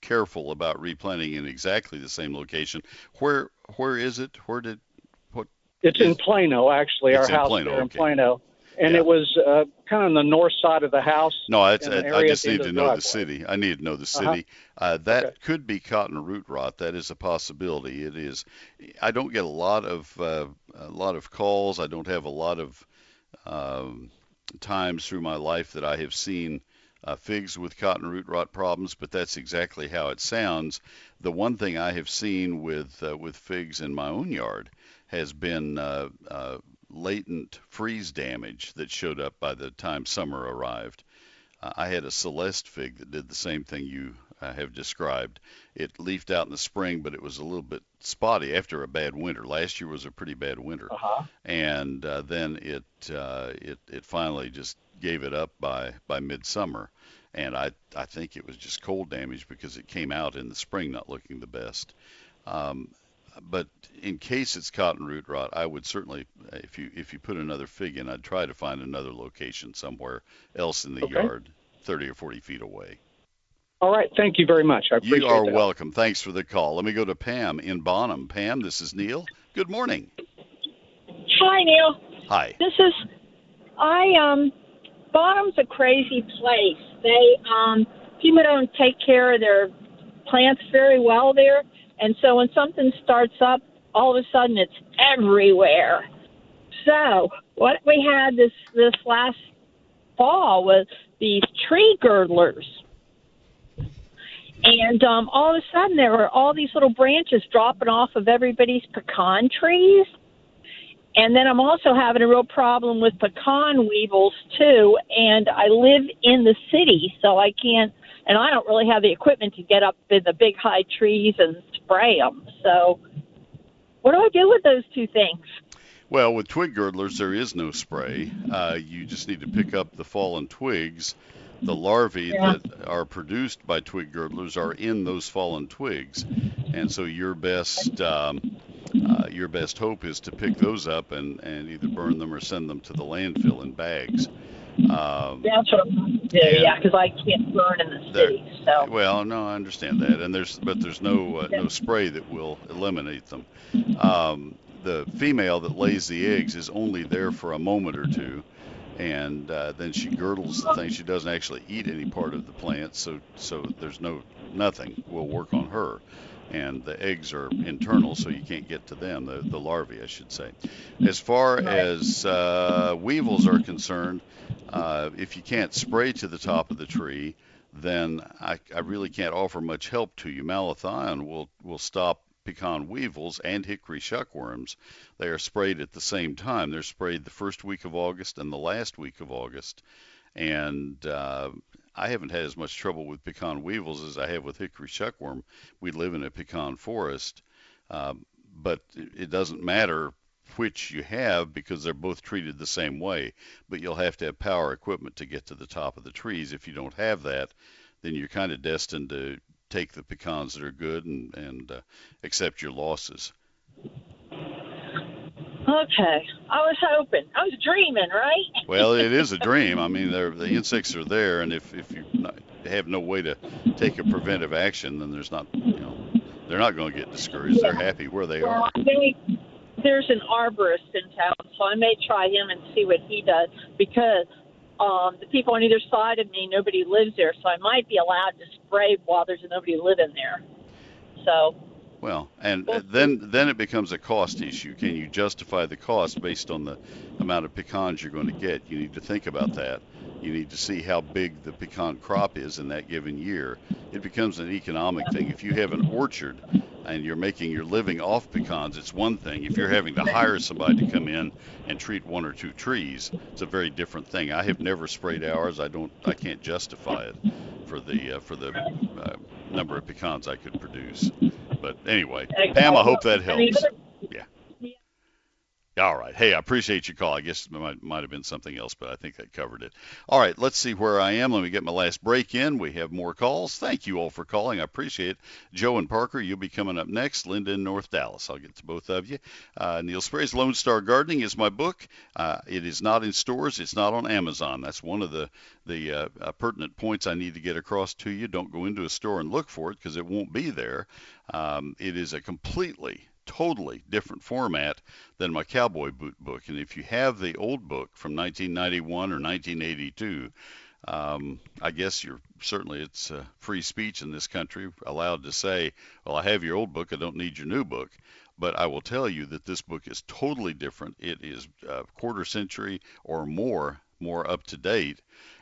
careful about replanting in exactly the same location. Where where is it? Where did what? It's in Plano, actually. It's Our in house Plano, there in okay. Plano. And Yeah. it was uh, kind of on the north side of the house. No, it's, in an I, area I at just the end need of to the know driveway. the city. I need to know the Uh-huh. city. Uh, that Okay. could be cotton root rot. That is a possibility. It is. I don't get a lot of uh, a lot of calls. I don't have a lot of um, times through my life that I have seen uh, figs with cotton root rot problems, but that's exactly how it sounds. The one thing I have seen with uh, with figs in my own yard has been uh, uh, latent freeze damage that showed up by the time summer arrived. Uh, I had a Celeste fig that did the same thing you uh, have described. It leafed out in the spring, but it was a little bit spotty after a bad winter. Last year was a pretty bad winter, Uh-huh. and uh, then it uh, it it finally just gave it up by by midsummer. And I I think it was just cold damage because it came out in the spring not looking the best. Um, but in case it's cotton root rot, I would certainly, if you if you put another fig in, I'd try to find another location somewhere else in the Okay. yard, thirty or forty feet away. All right. Thank you very much. I appreciate You are that. welcome. Thanks for the call. Let me go to Pam in Bonham. Pam, this is Neil. Good morning. Hi, Neil. Hi. This is I. Um, Bottom's a crazy place. They um, people don't take care of their plants very well there, and so when something starts up, all of a sudden it's everywhere. So what we had this this last fall was these tree girdlers. And um, all of a sudden, there were all these little branches dropping off of everybody's pecan trees. And then I'm also having a real problem with pecan weevils, too. And I live in the city, so I can't, and I don't really have the equipment to get up in the big high trees and spray them. So what do I do with those two things? Well, with twig girdlers, there is no spray. Uh, you just need to pick up the fallen twigs. The larvae Yeah. that are produced by twig girdlers are in those fallen twigs, and so your best um, uh, your best hope is to pick those up and, and either burn them or send them to the landfill in bags. Um, That's what I'm going to do, and yeah, because I can't burn in the there- city. So Well, no, I understand that, and there's but there's no uh, no spray that will eliminate them. Um, the female that lays the eggs is only there for a moment or two, and uh, then she girdles the thing. She doesn't actually eat any part of the plant, so so there's no nothing will work on her. And the eggs are internal, so you can't get to them, the, the larvae, I should say. As far as uh, weevils are concerned, uh, if you can't spray to the top of the tree, then I, I really can't offer much help to you. Malathion will, will stop pecan weevils and hickory shuckworms. They are sprayed at the same time. They're sprayed the first week of August and the last week of August. And uh, I haven't had as much trouble with pecan weevils as I have with hickory shuckworm. We live in a pecan forest, um, but it doesn't matter which you have because they're both treated the same way. But you'll have to have power equipment to get to the top of the trees. If you don't have that, then you're kind of destined to take the pecans that are good and, and uh, accept your losses. okay, I was hoping, I was dreaming, right? Well, it is a dream. I mean, they're, the insects are there, and if, if you not, have no way to take a preventive action, then there's not, you know, they're not going to get discouraged. They're happy where they Well, are. they, there's an arborist in town, so I may try him and see what he does because um, the people on either side of me, nobody lives there, so I might be allowed to spray while there's nobody living there. So. Well, and uh, then then it becomes a cost issue. Can you justify the cost based on the amount of pecans you're going to get? You need to think about that. You need to see how big the pecan crop is in that given year. It becomes an economic thing. If you have an orchard and you're making your living off pecans, it's one thing. If you're having to hire somebody to come in and treat one or two trees, it's a very different thing. I have never sprayed ours. I don't. I can't justify it for the uh, for the uh, number of pecans I could produce. But anyway, Pam, I hope that helps. Yeah. All right. Hey, I appreciate your call. I guess it might, might have been something else, but I think that covered it. All right, let's see where I am. Let me get my last break in. We have more calls. Thank you all for calling. I appreciate it. Joe and Parker, you'll be coming up next. Linda in North Dallas. I'll get to both of you. Uh, Neil Sperry's Lone Star Gardening is my book. Uh, it is not in stores. It's not on Amazon. That's one of the, the uh, uh, pertinent points I need to get across to you. Don't go into a store and look for it because it won't be there. Um, it is a completely totally different format than my cowboy boot book. And if you have the old book from nineteen ninety-one or nineteen eighty-two, um, I guess you're certainly it's uh, free speech in this country, allowed to say, well, I have your old book, I don't need your new book. But I will tell you that this book is totally different. It is a quarter century or more, more up to date,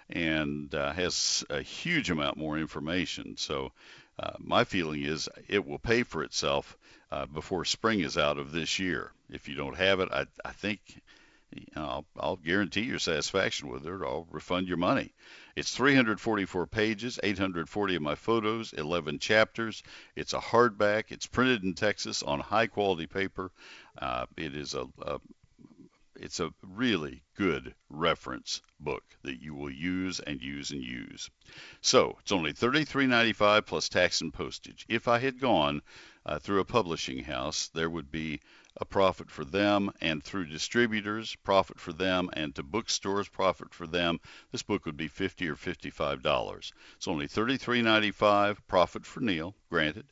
and uh, has a huge amount more information. So uh, my feeling is it will pay for itself Uh, before spring is out of this year. If you don't have it, I, I think you know, I'll, I'll guarantee your satisfaction with it. I'll refund your money. It's three hundred forty-four pages, eight hundred forty of my photos, eleven chapters. It's a hardback. It's printed in Texas on high quality paper. Uh, it is a, a it's a really good reference book that you will use and use and use. So it's only thirty-three ninety-five plus tax and postage. If I had gone uh, through a publishing house, there would be a profit for them, and through distributors, profit for them, and to bookstores, profit for them. This book would be fifty or fifty-five dollars. It's only thirty-three ninety-five, profit for Neil, granted,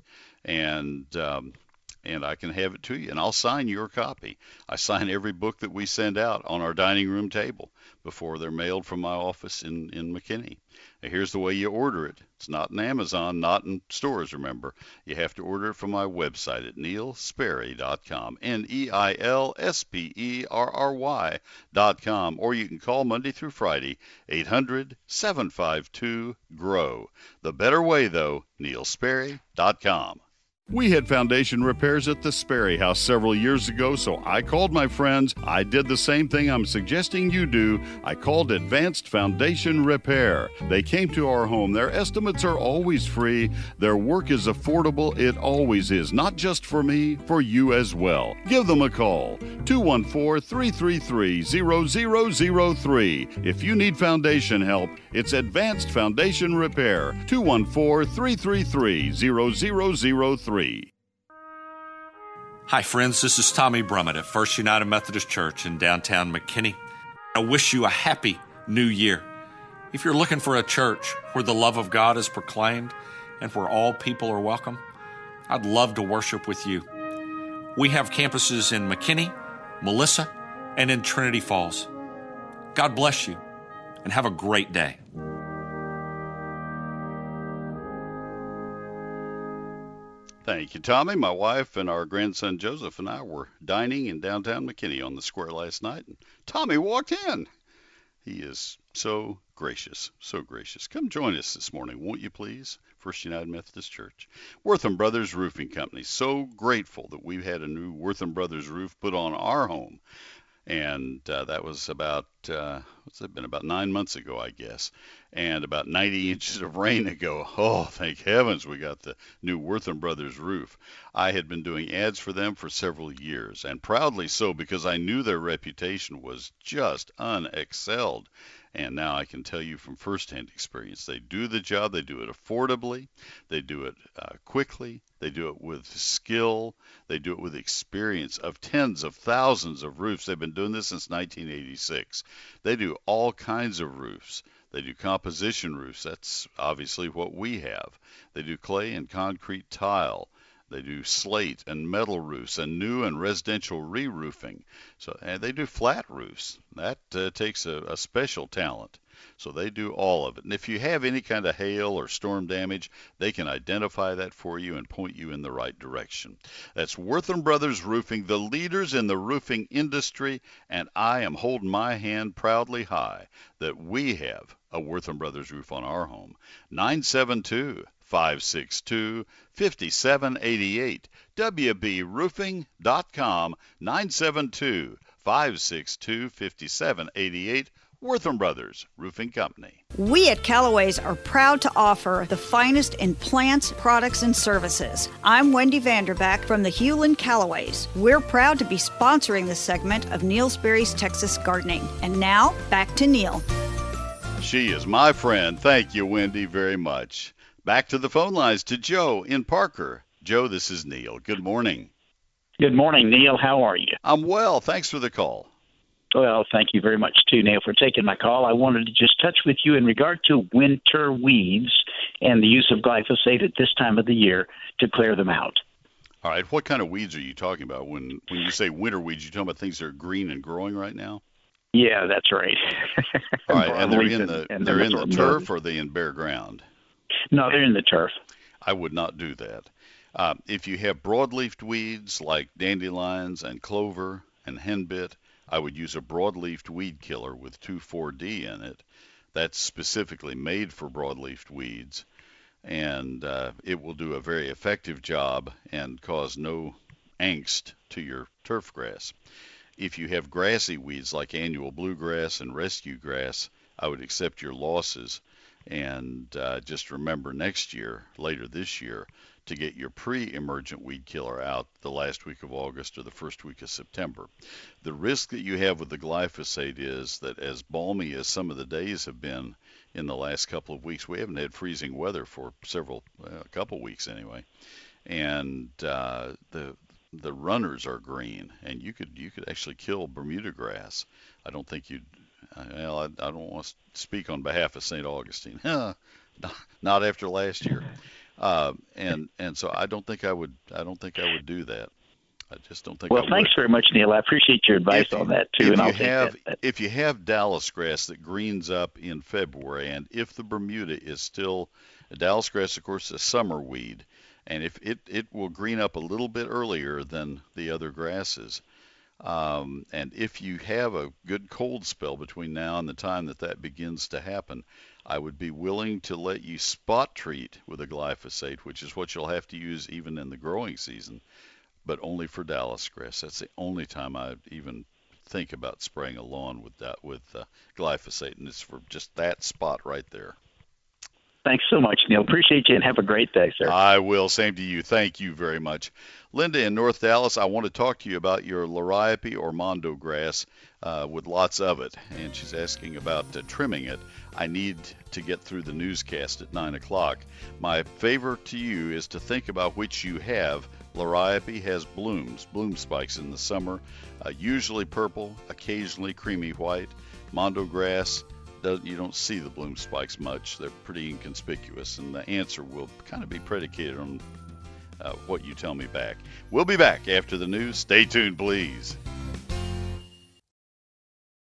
and um, and I can have it to you, and I'll sign your copy. I sign every book that we send out on our dining room table before they're mailed from my office in, in McKinney. Now, here's the way you order it. It's not in Amazon, not in stores, remember. You have to order it from my website at neil sperry dot com, N E I L S P E R R Y dot com, or you can call Monday through Friday, eight hundred, seven five two, G R O W. The better way, though, neil sperry dot com. We had foundation repairs at the Sperry House several years ago, so I called my friends. I did the same thing I'm suggesting you do. I called Advanced Foundation Repair. They came to our home. Their estimates are always free. Their work is affordable. It always is, not just for me, for you as well. Give them a call, two one four, three three three, zero zero zero three. If you need foundation help, it's Advanced Foundation Repair, two one four, three three three, zero zero zero three. Hi, friends. This is Tommy Brummett at First United Methodist Church in downtown McKinney. I wish you a happy new year. If you're looking for a church where the love of God is proclaimed and where all people are welcome, I'd love to worship with you. We have campuses in McKinney, Melissa, and in Trinity Falls. God bless you and have a great day. Thank you, Tommy. My wife and our grandson Joseph and I were dining in downtown McKinney on the square last night, and Tommy walked in. He is so gracious, so gracious. Come join us this morning, won't you please? First United Methodist Church. Wortham Brothers Roofing Company. So grateful that we've had a new Wortham Brothers roof put on our home. And uh, that was about, uh, what's it been, about nine months ago, I guess. And about ninety inches of rain ago. Oh, thank heavens we got the new Wortham Brothers roof. I had been doing ads for them for several years, and proudly so, because I knew their reputation was just unexcelled. And now I can tell you from firsthand experience, they do the job, they do it affordably, they do it uh, quickly, they do it with skill, they do it with experience of tens of thousands of roofs. They've been doing this since nineteen eighty-six. They do all kinds of roofs. They do composition roofs. That's obviously what we have. They do clay and concrete tile. They do slate and metal roofs and new and residential re-roofing. So, and they do flat roofs. That uh, takes a, a special talent. So they do all of it. And if you have any kind of hail or storm damage, they can identify that for you and point you in the right direction. That's Wortham Brothers Roofing, the leaders in the roofing industry, and I am holding my hand proudly high that we have a Wortham Brothers roof on our home. nine seven two, five six two, five seven eight eight, W B roofing dot com, nine seven two, five six two, five seven eight eight, Wortham Brothers Roofing Company. We at Callaway's are proud to offer the finest in plants, products, and services. I'm Wendy Vanderback from the Hewlin Callaways. We're proud to be sponsoring this segment of Neil Sperry's Texas Gardening. And now, back to Neil. She is my friend. Thank you, Wendy, very much. Back to the phone lines to Joe in Parker. Joe, this is Neil. Good morning. Good morning, Neil. How are you? I'm well. Thanks for the call. Well, thank you very much, too, Neil, for taking my call. I wanted to just touch with you in regard to winter weeds and the use of glyphosate at this time of the year to clear them out. All right. What kind of weeds are you talking about? When when you say winter weeds, you're talking about things that are green and growing right now? Yeah, that's right. All right. And they're in the, and they're in the turf, turf, or are they in bare ground? No, they're in the turf. I would not do that. Uh, if you have broadleafed weeds like dandelions and clover and henbit, I would use a broadleafed weed killer with two four D in it. That's specifically made for broadleafed weeds, and uh, it will do a very effective job and cause no angst to your turf grass. If you have grassy weeds like annual bluegrass and rescue grass, I would accept your losses, and uh, just remember next year, later this year, to get your pre-emergent weed killer out the last week of August or the first week of September. The risk that you have with the glyphosate is that as balmy as some of the days have been in the last couple of weeks, we haven't had freezing weather for several, uh, a couple weeks anyway, and uh, the the runners are green, and you could you could actually kill Bermuda grass. I don't think you'd. Well, I, I don't want to speak on behalf of Saint Augustine. Not after last year. Uh, and and so I don't think I would I don't think I would do that. I just don't think. Well, I thanks would. very much, Neil. I appreciate your advice you, on that too, if and I'll you take have that. if you have Dallas grass that greens up in February, and if the Bermuda is still Dallas grass, of course, is a summer weed, and if it it will green up a little bit earlier than the other grasses. Um, and if you have a good cold spell between now and the time that that begins to happen, I would be willing to let you spot treat with a glyphosate, which is what you'll have to use even in the growing season, but only for Dallas grass. That's the only time I even think about spraying a lawn with that, with uh, glyphosate, and it's for just that spot right there. Thanks so much, Neil. Appreciate you, and have a great day, sir. I will. Same to you. Thank you very much. Linda in North Dallas, I want to talk to you about your liriope or mondo grass uh, with lots of it, and she's asking about uh, trimming it. I need to get through the newscast at nine o'clock. My favor to you is to think about which you have. Liriope has blooms, bloom spikes in the summer, uh, usually purple, occasionally creamy white. Mondo grass, you don't see the bloom spikes much. They're pretty inconspicuous, and the answer will kind of be predicated on uh, what you tell me back. We'll be back after the news. Stay tuned, please.